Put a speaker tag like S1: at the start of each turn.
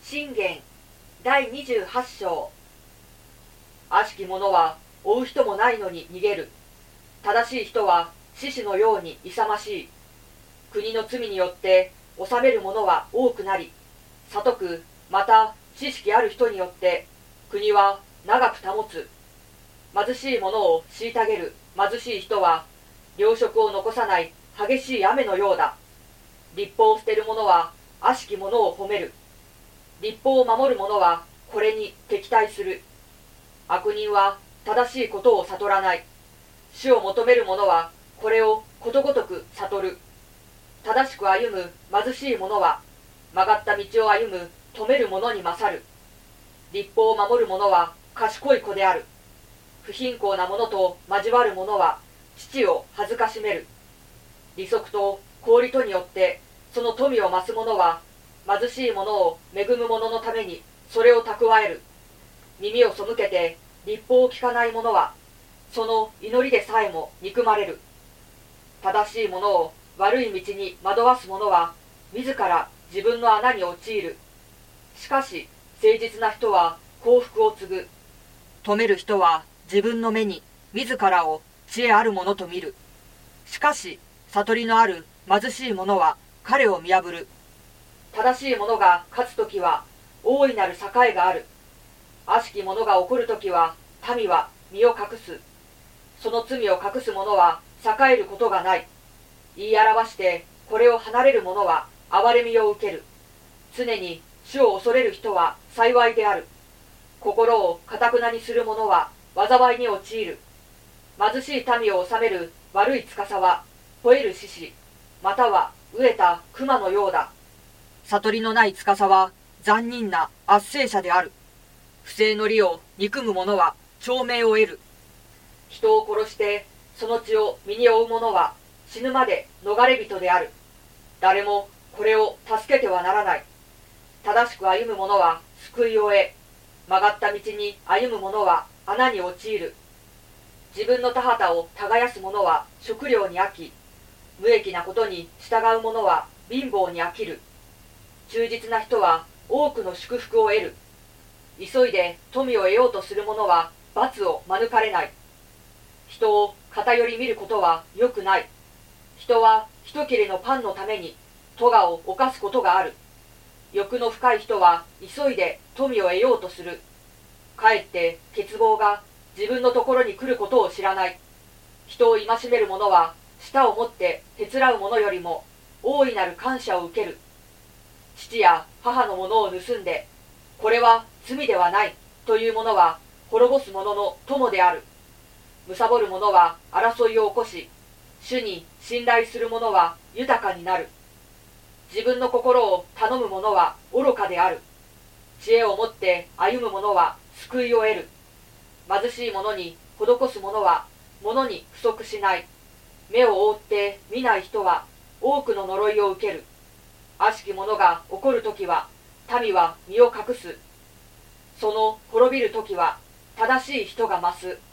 S1: 信玄第28章。悪しき者は追う人もないのに逃げる。正しい人は獅子のように勇ましい。国の罪によって治める者は多くなり、悟くまた知識ある人によって国は長く保つ。貧しい者を虐げる貧しい人は糧食を残さない激しい雨のようだ。律法を捨てる者は悪しき者を褒める。律法を守る者はこれに敵対する。悪人は正しいことを悟らない。主を求める者はこれをことごとく悟る。正しく歩む貧しい者は曲がった道を歩む止める者に勝る。律法を守る者は賢い子である。不貧困な者と交わる者は父を恥ずかしめる。利息と公利とによってその富を増す者は貧しい者を恵む者のためにそれを蓄える。耳を背けて律法を聞かない者はその祈りでさえも憎まれる。正しい者を悪い道に惑わす者は自ら自分の穴に陥る。しかし誠実な人は幸福を継ぐ。富める人は自分の目に自らを知恵ある者と見る。しかし悟りのある貧しい者は彼を見破る。正しい者が勝つときは大いなる栄がある。悪しき者が起こるときは民は身を隠す。その罪を隠す者は栄えることがない。言い表してこれを離れる者は憐れみを受ける。常に主を恐れる人は幸いである。心を堅なにする者は災いに陥る。貧しい民を治める悪い司は吠える獅子または飢えた熊のようだ。悟りのない司は残忍な圧政者である。不正の利を憎む者は長命を得る。人を殺してその血を身に負う者は死ぬまで逃れ人である。誰もこれを助けてはならない。正しく歩む者は救いを得、曲がった道に歩む者は穴に陥る。自分の田畑を耕す者は食料に飽き、無益なことに従う者は貧乏に飽きる。忠実な人は多くの祝福を得る。急いで富を得ようとする者は罰を免れない。人を偏り見ることは良くない。人は一切れのパンのために咎を犯すことがある。欲の深い人は急いで富を得ようとする。かえって欠乏が自分のところに来ることを知らない。人を戒める者は舌を持ってへつらう者よりも大いなる感謝を受ける。父や母のものを盗んでこれは罪ではないという者は滅ぼす者の友である。貪る者は争いを起こし、主に信頼する者は豊かになる。自分の心を頼む者は愚かである。知恵を持って歩む者は救いを得る。貧しい者に施す者は物に不足しない。目を覆って見ない人は多くの呪いを受ける。悪しき者が起こるときは民は身を隠す。その滅びるときは正しい人が増す。